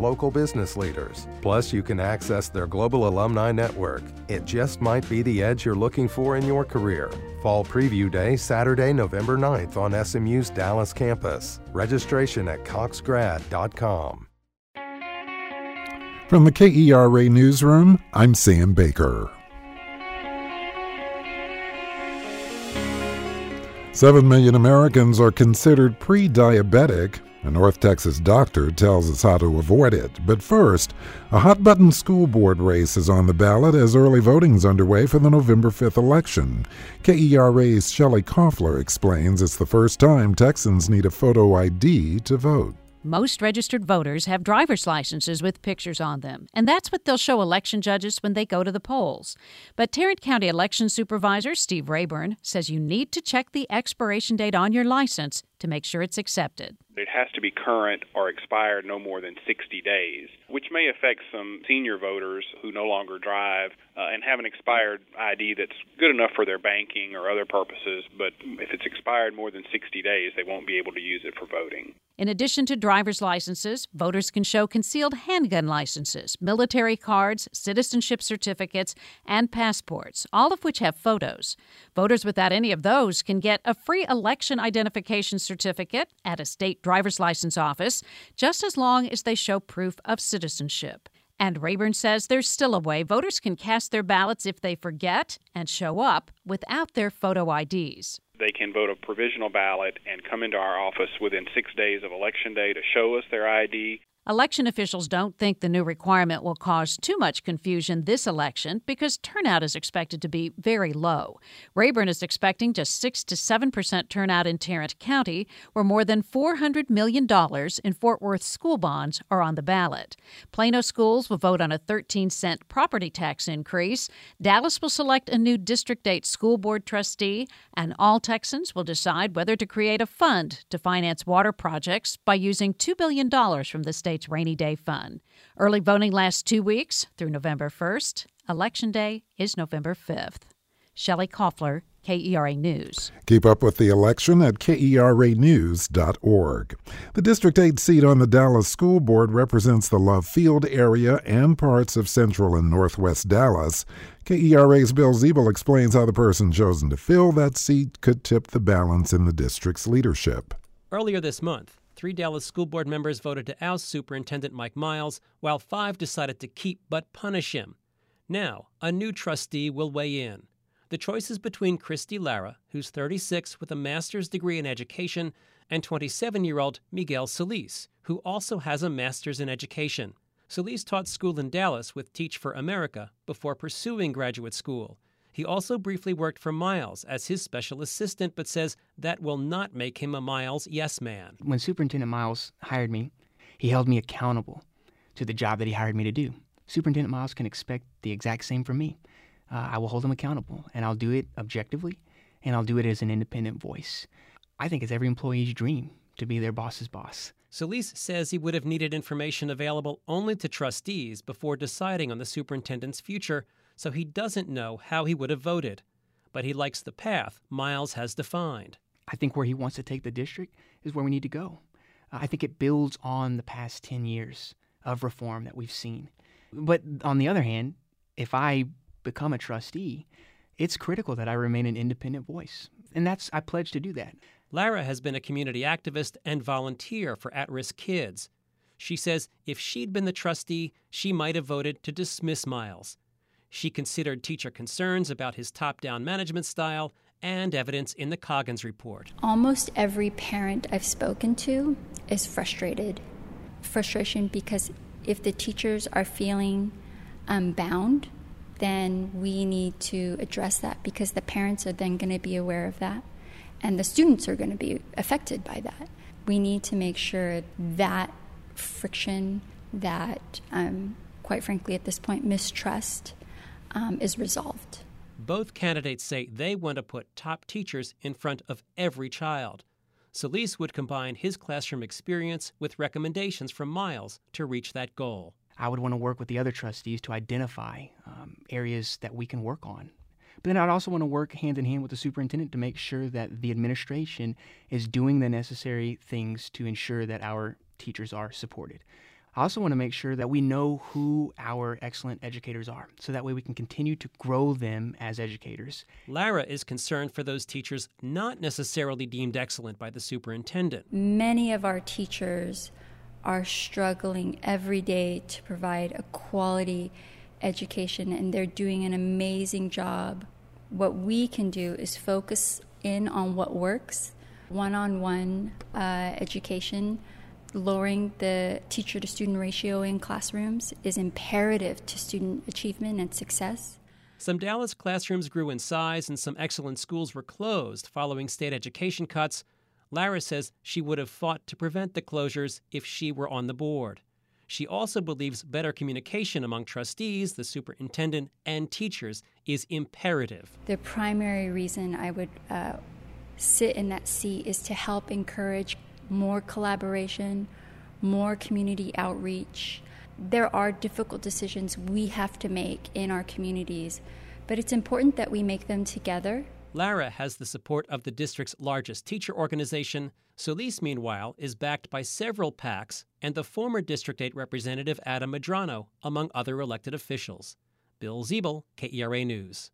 local business leaders. Plus, you can access their global alumni network. It just might be the edge you're looking for in your career. Fall Preview Day, Saturday, November 9th on SMU's Dallas campus. Registration at coxgrad.com. From the KERA Newsroom, I'm Sam Baker. 7 million Americans are considered pre-diabetic. A North Texas doctor tells us how to avoid it. But first, a hot-button school board race is on the ballot as early voting's underway for the November 5th election. KERA's Shelley Koffler explains it's the first time Texans need a photo ID to vote. Most registered voters have driver's licenses with pictures on them, and that's what they'll show election judges when they go to the polls. But Tarrant County Election Supervisor Steve Rayburn says you need to check the expiration date on your license to make sure it's accepted. It has to be current or expired no more than 60 days, which may affect some senior voters who no longer drive and have an expired ID that's good enough for their banking or other purposes, but if it's expired more than 60 days, they won't be able to use it for voting. In addition to driver's licenses, voters can show concealed handgun licenses, military cards, citizenship certificates, and passports, all of which have photos. Voters without any of those can get a free election identification certificate at a state driver's license office, just as long as they show proof of citizenship. And Rayburn says there's still a way voters can cast their ballots if they forget and show up without their photo IDs. They can vote a provisional ballot and come into our office within 6 days of Election Day to show us their ID. Election officials don't think the new requirement will cause too much confusion this election because turnout is expected to be very low. Rayburn is expecting just 6 to 7% turnout in Tarrant County, where more than $400 million in Fort Worth school bonds are on the ballot. Plano schools will vote on a 13-cent property tax increase. Dallas will select a new District 8 school board trustee, and all Texans will decide whether to create a fund to finance water projects by using $2 billion from the state's Rainy Day Fund. Early voting lasts 2 weeks through November 1st. Election Day is November 5th. Shelley Koffler, KERA News. Keep up with the election at KERAnews.org. The District 8 seat on the Dallas School Board represents the Love Field area and parts of central and northwest Dallas. KERA's Bill Ziebel explains how the person chosen to fill that seat could tip the balance in the district's leadership. Earlier this month, 3 Dallas School Board members voted to oust Superintendent Mike Miles, while 5 decided to keep but punish him. Now, a new trustee will weigh in. The choice is between Christy Lara, who's 36 with a master's degree in education, and 27-year-old Miguel Solis, who also has a master's in education. Solis taught school in Dallas with Teach for America before pursuing graduate school. He also briefly worked for Miles as his special assistant, but says that will not make him a Miles yes man. When Superintendent Miles hired me, he held me accountable to the job that he hired me to do. Superintendent Miles can expect the exact same from me. I will hold him accountable, and I'll do it objectively, and I'll do it as an independent voice. I think it's every employee's dream to be their boss's boss. Solis says he would have needed information available only to trustees before deciding on the superintendent's future, so he doesn't know how he would have voted. But he likes the path Miles has defined. I think where he wants to take the district is where we need to go. I think it builds on the past 10 years of reform that we've seen. But on the other hand, if I become a trustee, it's critical that I remain an independent voice. And I pledge to do that. Lara has been a community activist and volunteer for at-risk kids. She says if she'd been the trustee, she might have voted to dismiss Miles. She considered teacher concerns about his top-down management style and evidence in the Coggins report. Almost every parent I've spoken to is frustrated. Frustration because if the teachers are feeling bound, then we need to address that because the parents are then going to be aware of that and the students are going to be affected by that. We need to make sure that friction, that quite frankly at this point mistrust, is resolved. Both candidates say they want to put top teachers in front of every child. Solis would combine his classroom experience with recommendations from Miles to reach that goal. I would want to work with the other trustees to identify areas that we can work on. But then I'd also want to work hand in hand with the superintendent to make sure that the administration is doing the necessary things to ensure that our teachers are supported. I also want to make sure that we know who our excellent educators are, so that way we can continue to grow them as educators. Lara is concerned for those teachers not necessarily deemed excellent by the superintendent. Many of our teachers are struggling every day to provide a quality education, and they're doing an amazing job. What we can do is focus in on what works, one-on-one education. Lowering the teacher-to-student ratio in classrooms is imperative to student achievement and success. Some Dallas classrooms grew in size and some excellent schools were closed following state education cuts. Lara says she would have fought to prevent the closures if she were on the board. She also believes better communication among trustees, the superintendent, and teachers is imperative. The primary reason I would sit in that seat is to help encourage more collaboration, more community outreach. There are difficult decisions we have to make in our communities, but it's important that we make them together. Lara has the support of the district's largest teacher organization. Solis, meanwhile, is backed by several PACs and the former District 8 Representative Adam Medrano, among other elected officials. Bill Ziebel, KERA News.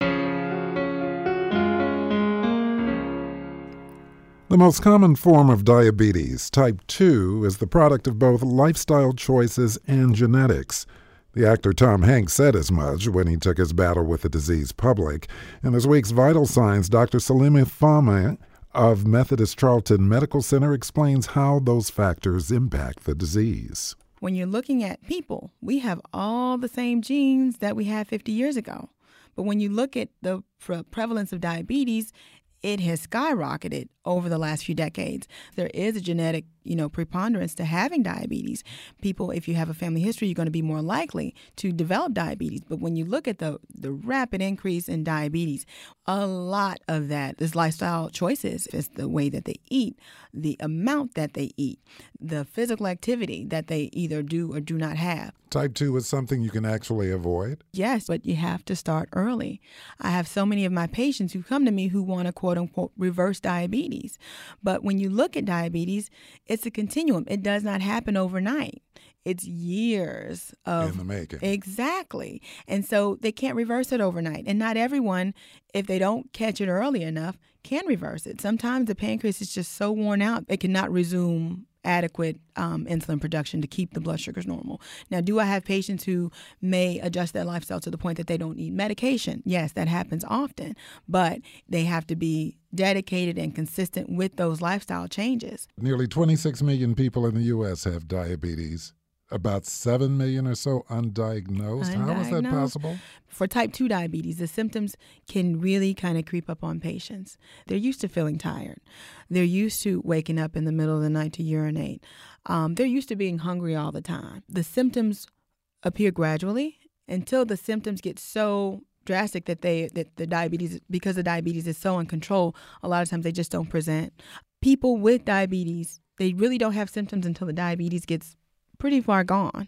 The most common form of diabetes, type 2, is the product of both lifestyle choices and genetics. The actor Tom Hanks said as much when he took his battle with the disease public. In this week's Vital Signs, Dr. Salima Fahmy of Methodist Charlton Medical Center explains how those factors impact the disease. When you're looking at people, we have all the same genes that we had 50 years ago. But when you look at the prevalence of diabetes, it has skyrocketed over the last few decades. There is a genetic, preponderance to having diabetes. People, if you have a family history, you're going to be more likely to develop diabetes. But when you look at the rapid increase in diabetes, a lot of that is lifestyle choices. It's the way that they eat, the amount that they eat, the physical activity that they either do or do not have. Type 2 is something you can actually avoid? Yes, but you have to start early. I have so many of my patients who come to me who want to, quote unquote, reverse diabetes. But when you look at diabetes, it's a continuum. It does not happen overnight. It's years of in the making. Exactly. And so they can't reverse it overnight. And not everyone, if they don't catch it early enough, can reverse it. Sometimes the pancreas is just so worn out, it cannot resume adequate insulin production to keep the blood sugars normal. Now, do I have patients who may adjust their lifestyle to the point that they don't need medication? Yes, that happens often, but they have to be dedicated and consistent with those lifestyle changes. Nearly 26 million people in the U.S. have diabetes. About 7 million or so undiagnosed. How is that possible? For type 2 diabetes, the symptoms can really kind of creep up on patients. They're used to feeling tired. They're used to waking up in the middle of the night to urinate. They're used to being hungry all the time. The symptoms appear gradually until the symptoms get so drastic that the diabetes, because the diabetes is so uncontrolled, a lot of times they just don't present. People with diabetes, they really don't have symptoms until the diabetes gets pretty far gone.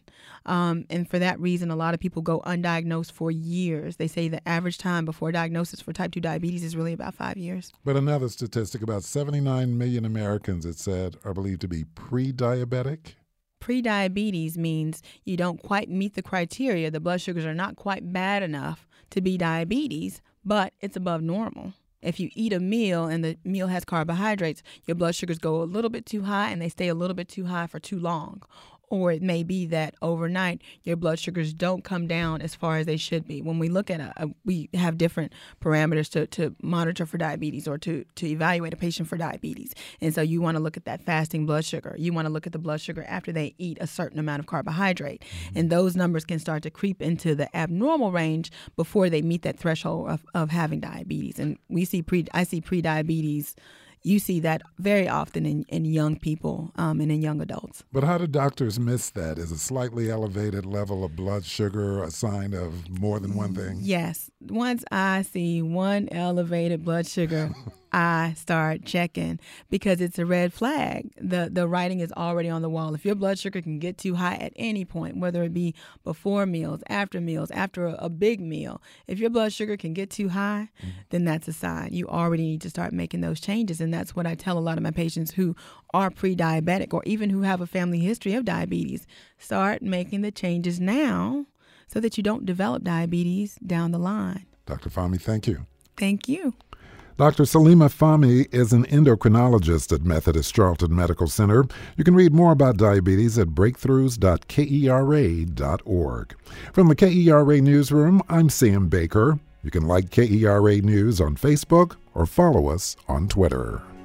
And for that reason, a lot of people go undiagnosed for years. They say the average time before diagnosis for type 2 diabetes is really about 5 years. But another statistic, about 79 million Americans, it said, are believed to be pre-diabetic. Pre-diabetes means you don't quite meet the criteria. The blood sugars are not quite bad enough to be diabetes, but it's above normal. If you eat a meal and the meal has carbohydrates, your blood sugars go a little bit too high and they stay a little bit too high for too long. Or it may be that overnight your blood sugars don't come down as far as they should be. When we look at we have different parameters to monitor for diabetes or to evaluate a patient for diabetes. And so you want to look at that fasting blood sugar. You want to look at the blood sugar after they eat a certain amount of carbohydrate. Mm-hmm. And those numbers can start to creep into the abnormal range before they meet that threshold of having diabetes. And I see pre-diabetes. You see that very often in young people and in young adults. But how do doctors miss that? Is a slightly elevated level of blood sugar a sign of more than one thing? Yes. Once I see one elevated blood sugar, I start checking because it's a red flag. The writing is already on the wall. If your blood sugar can get too high at any point, whether it be before meals, after a big meal, if your blood sugar can get too high, then that's a sign. You already need to start making those changes. And that's what I tell a lot of my patients who are pre-diabetic or even who have a family history of diabetes. Start making the changes now so that you don't develop diabetes down the line. Dr. Fahmy, thank you. Thank you. Dr. Salima Fahmy is an endocrinologist at Methodist Charlton Medical Center. You can read more about diabetes at breakthroughs.kera.org. From the KERA Newsroom, I'm Sam Baker. You can like KERA News on Facebook or follow us on Twitter.